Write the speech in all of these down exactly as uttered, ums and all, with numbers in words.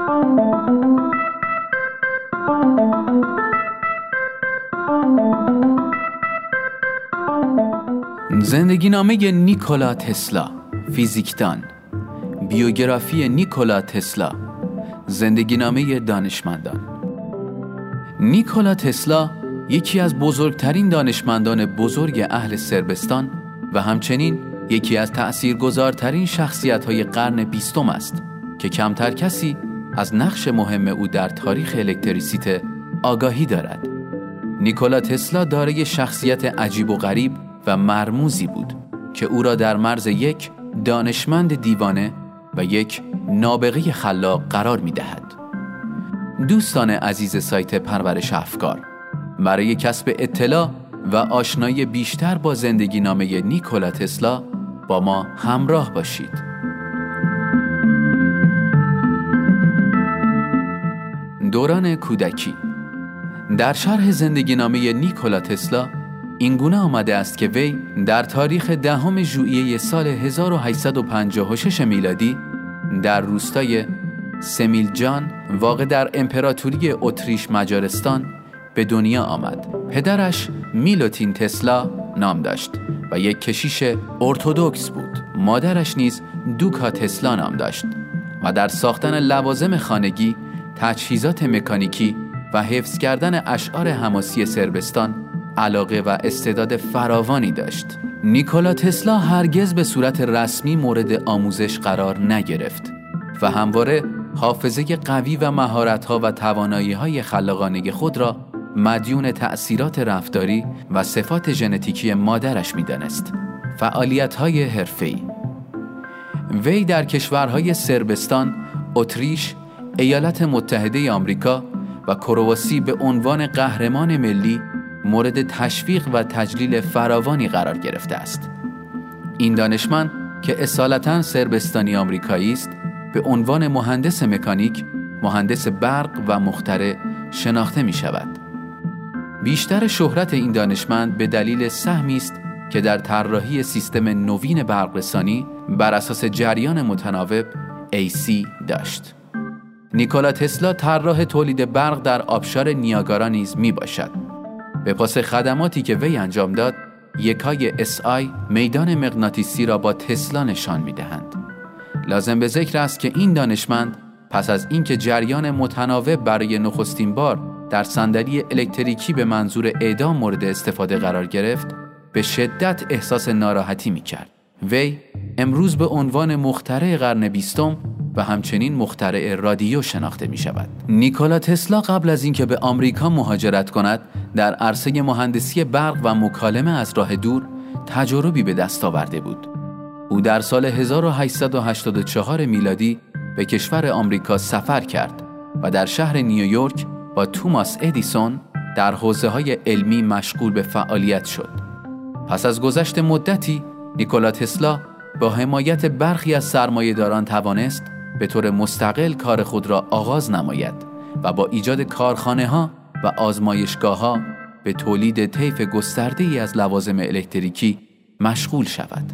زندگی نامه نیکولا تسلا، فیزیکدان. بیوگرافی نیکولا تسلا، زندگی نامه دانشمندان. نیکولا تسلا یکی از بزرگترین دانشمندان بزرگ اهل صربستان و همچنین یکی از تأثیرگذارترین شخصیت‌های قرن بیستم است که کمتر کسی از نقش مهم او در تاریخ الکتریسیته آگاهی دارد. نیکولا تسلا دارای شخصیت عجیب و غریب و مرموزی بود که او را در مرز یک دانشمند دیوانه و یک نابغه خلاق قرار می دهد. دوستان عزیز سایت پرورش افکار، برای کسب اطلاع و آشنایی بیشتر با زندگی نامه نیکولا تسلا با ما همراه باشید. دوران کودکی. در شرح زندگی نامه نیکولا تسلا اینگونه آمده است که وی در تاریخ دهم ژوئیه سال هزار و هشتصد و پنجاه و شش میلادی در روستای سمیلجان واقع در امپراتوری اتریش مجارستان به دنیا آمد. پدرش میلوتین تسلا نام داشت و یک کشیش ارتدوکس بود. مادرش نیز دوکا تسلا نام داشت و در ساختن لوازم خانگی، تجهیزات مکانیکی و حفظ کردن اشعار حماسی صربستان علاقه و استعداد فراوانی داشت. نیکولا تسلا هرگز به صورت رسمی مورد آموزش قرار نگرفت و همواره حافظه قوی و مهارت‌ها و توانایی‌های خلاقانه خود را مدیون تأثیرات رفتاری و صفات ژنتیکی مادرش می‌دانست. فعالیت‌های حرفه‌ای. وی در کشورهای صربستان، اتریش، ایالات متحده آمریکا و کرواسی به عنوان قهرمان ملی مورد تشویق و تجلیل فراوانی قرار گرفته است. این دانشمند که اصالتاً صربستانی آمریکایی است، به عنوان مهندس مکانیک، مهندس برق و مخترع شناخته می شود. بیشتر شهرت این دانشمند به دلیل سهمی است که در طراحی سیستم نوین برقرسانی بر اساس جریان متناوب ای سی داشت. نیکولا تسلا طراح تولید برق در آبشار نیاگارا نیز می باشد. به پاس خدماتی که وی انجام داد، یکای اس آی میدان مغناطیسی را با تسلا نشان می دهند. لازم به ذکر است که این دانشمند پس از اینکه جریان متناوب برای نخستین بار در صندلی الکتریکی به منظور اعدام مورد استفاده قرار گرفت، به شدت احساس ناراحتی می کرد. وی امروز به عنوان مخترع قرن بیستم و همچنین مخترع رادیو شناخته می شود. نیکولا تسلا قبل از اینکه به آمریکا مهاجرت کند، در عرصه مهندسی برق و مکالمه از راه دور تجربی به دست آورده بود. او در سال هزار و هشتصد و هشتاد و چهار میلادی به کشور آمریکا سفر کرد و در شهر نیویورک با توماس ادیسون در حوزه‌های علمی مشغول به فعالیت شد. پس از گذشت مدتی، نیکولا تسلا با حمایت برخی از سرمایه‌داران توانست به طور مستقل کار خود را آغاز نماید و با ایجاد کارخانه‌ها و آزمایشگاه‌ها به تولید طیف گسترده‌ای از لوازم الکتریکی مشغول شود.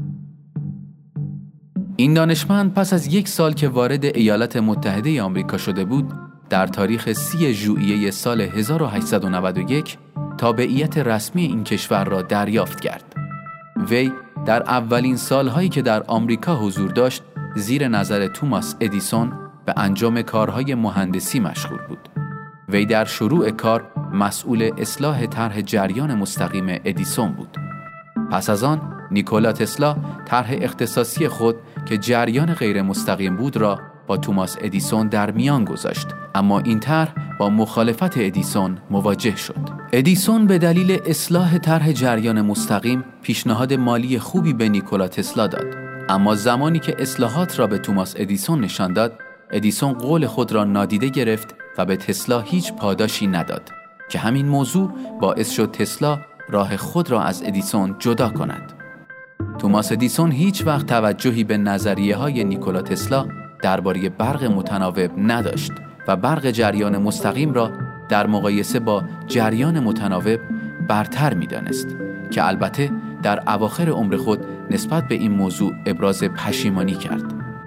این دانشمند پس از یک سال که وارد ایالات متحده آمریکا شده بود، در تاریخ سی ژوئیه سال هزار و هشتصد و نود و یک تابعیت رسمی این کشور را دریافت کرد. وی در اولین سالهایی که در آمریکا حضور داشت، زیر نظر توماس ادیسون به انجام کارهای مهندسی مشغول بود. وی در شروع کار مسئول اصلاح طرح جریان مستقیم ادیسون بود. پس از آن نیکولا تسلا طرح اختصاصی خود که جریان غیر مستقیم بود را با توماس ادیسون در میان گذاشت، اما این طرح با مخالفت ادیسون مواجه شد. ادیسون به دلیل اصلاح طرح جریان مستقیم پیشنهاد مالی خوبی به نیکولا تسلا داد، اما زمانی که اصلاحات را به توماس ادیسون نشان داد، ادیسون قول خود را نادیده گرفت و به تسلا هیچ پاداشی نداد که همین موضوع باعث شد تسلا راه خود را از ادیسون جدا کند. توماس ادیسون هیچ وقت توجهی به نظریه‌های نیکولا تسلا درباره برق متناوب نداشت و برق جریان مستقیم را در مقایسه با جریان متناوب برتر می‌دانست که البته در اواخر عمر خود نسبت به این موضوع ابراز پشیمانی کرد.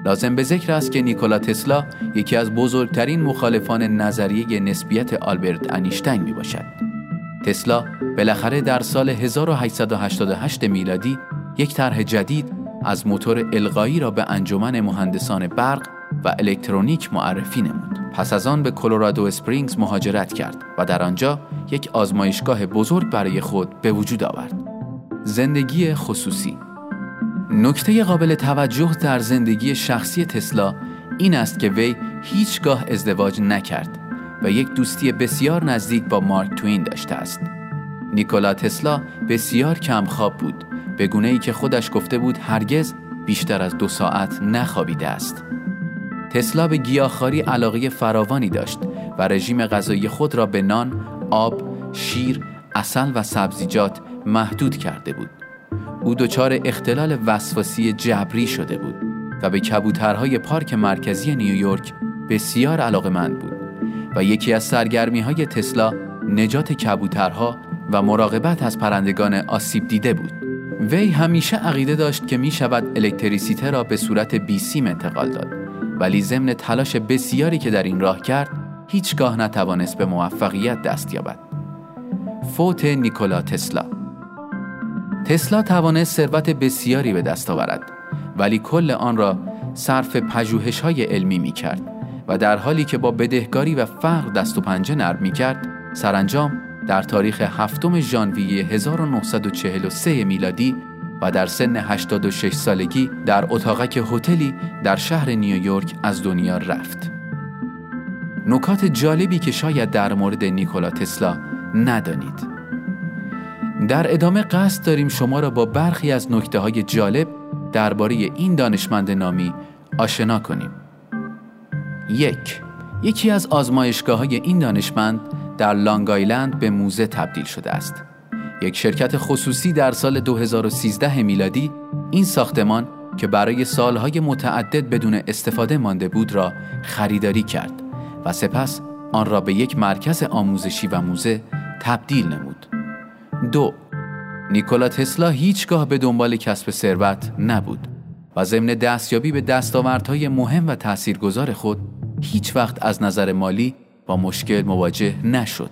لازم به ذکر است که نیکولا تسلا یکی از بزرگترین مخالفان نظریه نسبیت آلبرت انیشتین می باشد. تسلا بالاخره در سال هزار و هشتصد و هشتاد و هشت میلادی یک طرح جدید از موتور القایی را به انجمن مهندسان برق و الکترونیک معرفی نمود. پس از آن به کلرادو اسپرینگز مهاجرت کرد و در آنجا یک آزمایشگاه بزرگ برای خود به وجود آورد. زندگی خصوصی. نکته قابل توجه در زندگی شخصی تسلا این است که وی هیچگاه ازدواج نکرد و یک دوستی بسیار نزدیک با مارک توین داشته است. نیکولا تسلا بسیار کمخواب بود، به گونه‌ای که خودش گفته بود هرگز بیشتر از دو ساعت نخوابیده است. تسلا به گیاهخواری علاقه فراوانی داشت و رژیم غذایی خود را به نان، آب، شیر، عسل و سبزیجات محدود کرده بود. او دچار اختلال وسواسی جبری شده بود و به کبوترهای پارک مرکزی نیویورک بسیار علاقه‌مند بود و یکی از سرگرمی‌های تسلا نجات کبوترها و مراقبت از پرندگان آسیب دیده بود. وی همیشه عقیده داشت که می شود الکتریسیته را به صورت بیسیم انتقال داد، ولی ضمن تلاش بسیاری که در این راه کرد هیچگاه نتوانست به موفقیت دست یابد. فوت نیکولا تسلا. تسلا توانست ثروت بسیاری به دست آورد، ولی کل آن را صرف پژوهش‌های علمی می کرد و در حالی که با بدهکاری و فقر دست و پنجه نرم می کرد، سرانجام در تاریخ هفتم ژانویه هزار و نهصد و چهل و سه میلادی و در سن هشتاد و شش سالگی در اتاقک هتلی در شهر نیویورک از دنیا رفت. نکات جالبی که شاید در مورد نیکولا تسلا ندانید. در ادامه قصد داریم شما را با برخی از نکته‌های جالب درباره این دانشمند نامی آشنا کنیم. یک یکی از آزمایشگاه‌های این دانشمند در لانگ آیلند به موزه تبدیل شده است. یک شرکت خصوصی در سال دو هزار و سیزده میلادی این ساختمان که برای سالهای متعدد بدون استفاده مانده بود را خریداری کرد و سپس آن را به یک مرکز آموزشی و موزه تبدیل نمود. دو نیکولا تسلا هیچگاه به دنبال کسب ثروت نبود و ضمن دستیابی به دستاوردهای مهم و تاثیرگذار خود هیچ وقت از نظر مالی با مشکل مواجه نشد.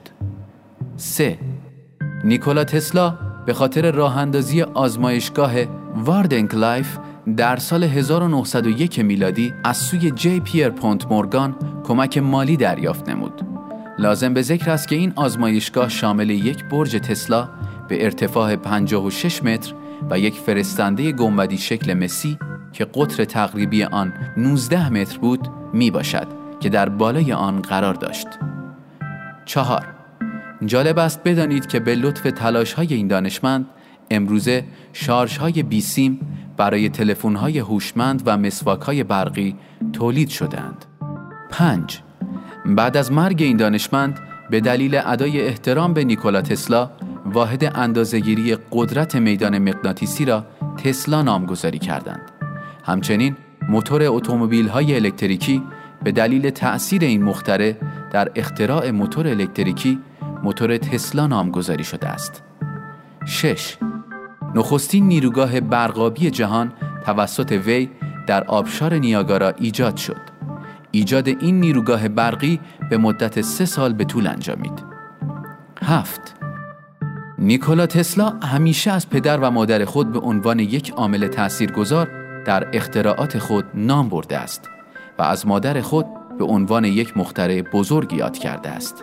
سه نیکولا تسلا به خاطر راه اندازی آزمایشگاه واردنکلایف در سال هزار و نهصد و یک میلادی از سوی جی پیر پونت مورگان کمک مالی دریافت نمود. لازم به ذکر است که این آزمایشگاه شامل یک برج تسلا به ارتفاع پنجاه و شش متر و یک فرستنده گنبدی شکل مسی که قطر تقریبی آن نوزده متر بود می باشد که در بالای آن قرار داشت. چهار جالب است بدانید که به لطف تلاش‌های این دانشمند امروزه شارژهای بیسیم برای تلفن‌های هوشمند و مسواک‌های برقی تولید شده‌اند. پنج بعد از مرگ این دانشمند به دلیل ادای احترام به نیکولا تسلا واحد اندازه‌گیری قدرت میدان مغناطیسی را تسلا نامگذاری کردند. همچنین موتور اتومبیل‌های الکتریکی به دلیل تأثیر این مخترع در اختراع موتور الکتریکی موتور تسلا نامگذاری شده است. شش نخستین نیروگاه برقابی جهان توسط وی در آبشار نیاگارا ایجاد شد. ایجاد این نیروگاه برقی به مدت سه سال به طول انجامید. هفت نیکولا تسلا همیشه از پدر و مادر خود به عنوان یک عامل تاثیرگذار در اختراعات خود نام برده است و از مادر خود به عنوان یک مخترع بزرگ یاد کرده است.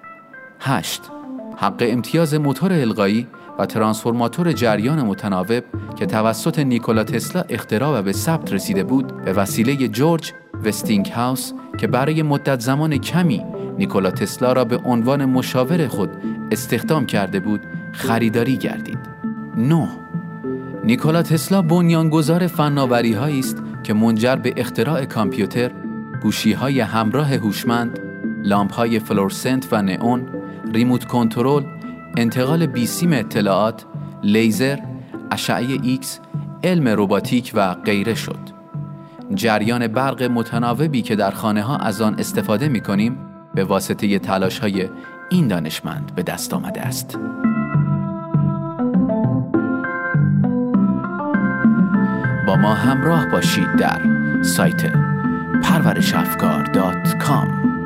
هشت حق امتیاز موتور القایی و ترانسفورماتور جریان متناوب که توسط نیکولا تسلا اختراع و به ثبت رسیده بود به وسیله جورج وستینگهاوس که برای مدت زمان کمی نیکولا تسلا را به عنوان مشاور خود استخدام کرده بود خریداری گردید. نه نیکولا تسلا بنیانگذار فناوری‌هایی است که منجر به اختراع کامپیوتر، گوشی‌های همراه هوشمند، لامپ‌های فلورسنت و نئون، ریموت کنترل، انتقال بیسیم اطلاعات، لیزر، اشعه ایکس، علم رباتیک و غیره شد. جریان برق متناوبی که در خانه‌ها از آن استفاده می‌کنیم به واسطه تلاش‌های این دانشمند به دست آمده است. با ما همراه باشید در سایت پرورش افکار دات کام.